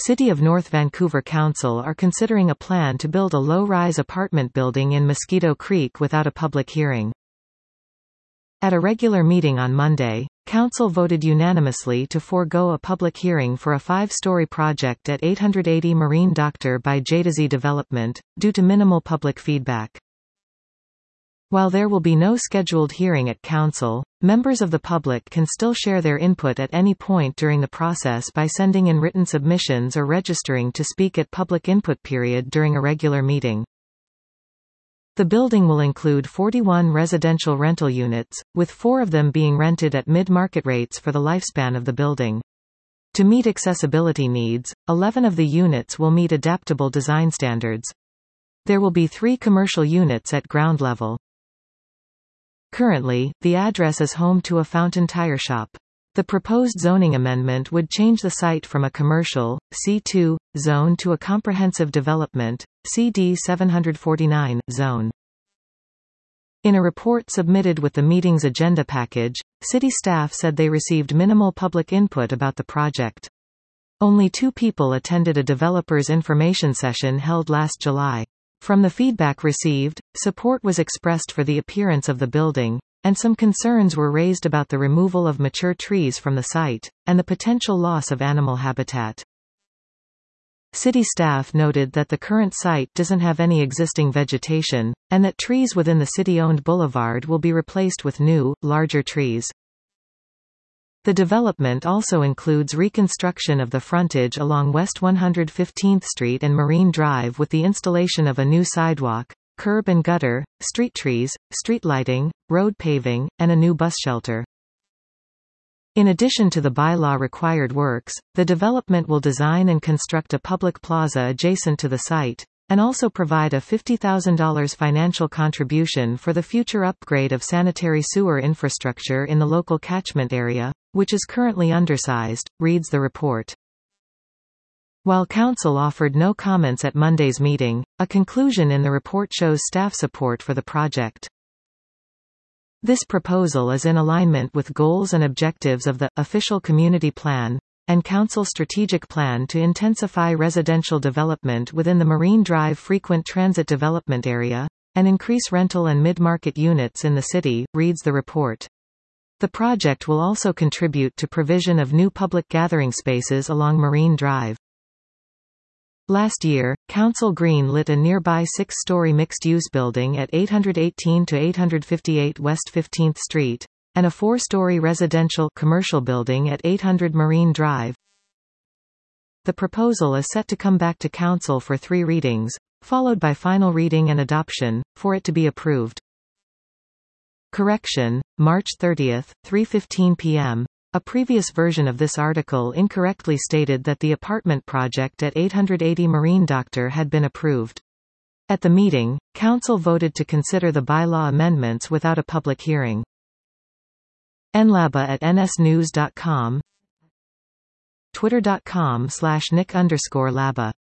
City of North Vancouver Council are considering a plan to build a low-rise apartment building in Mosquito Creek without a public hearing. At a regular meeting on Monday, Council voted unanimously to forego a public hearing for a 5-story project at 880 Marine Doctor by Jadazee Development, due to minimal public feedback. While there will be no scheduled hearing at Council, members of the public can still share their input at any point during the process by sending in written submissions or registering to speak at public input period during a regular meeting. The building will include 41 residential rental units, with 4 of them being rented at mid-market rates for the lifespan of the building. To meet accessibility needs, 11 of the units will meet adaptable design standards. There will be 3 commercial units at ground level. Currently, the address is home to a Fountain Tire Shop. The proposed zoning amendment would change the site from a commercial, C2, zone to a comprehensive development, CD 749, zone. In a report submitted with the meeting's agenda package, city staff said they received minimal public input about the project. Only 2 people attended a developer's information session held last July. From the feedback received, support was expressed for the appearance of the building, and some concerns were raised about the removal of mature trees from the site, and the potential loss of animal habitat. City staff noted that the current site doesn't have any existing vegetation, and that trees within the city-owned boulevard will be replaced with new, larger trees. The development also includes reconstruction of the frontage along West 115th Street and Marine Drive with the installation of a new sidewalk, curb and gutter, street trees, street lighting, road paving, and a new bus shelter. In addition to the bylaw-required works, the development will design and construct a public plaza adjacent to the site, and also provide a $50,000 financial contribution for the future upgrade of sanitary sewer infrastructure in the local catchment area, which is currently undersized, reads the report. While Council offered no comments at Monday's meeting, a conclusion in the report shows staff support for the project. This proposal is in alignment with goals and objectives of the official community plan and Council strategic plan to intensify residential development within the Marine Drive frequent transit development area, and increase rental and mid-market units in the city, reads the report. The project will also contribute to provision of new public gathering spaces along Marine Drive. Last year, Council green-lit a nearby 6-story mixed-use building at 818 to 858 West 15th Street, and a 4-story residential commercial building at 800 Marine Drive. The proposal is set to come back to Council for 3 readings, followed by final reading and adoption, for it to be approved. Correction: March 30, 3:15 p.m. A previous version of this article incorrectly stated that the apartment project at 880 Marine Doctor had been approved. At the meeting, Council voted to consider the bylaw amendments without a public hearing. nlaba@nsnews.com, twitter.com/nick_laba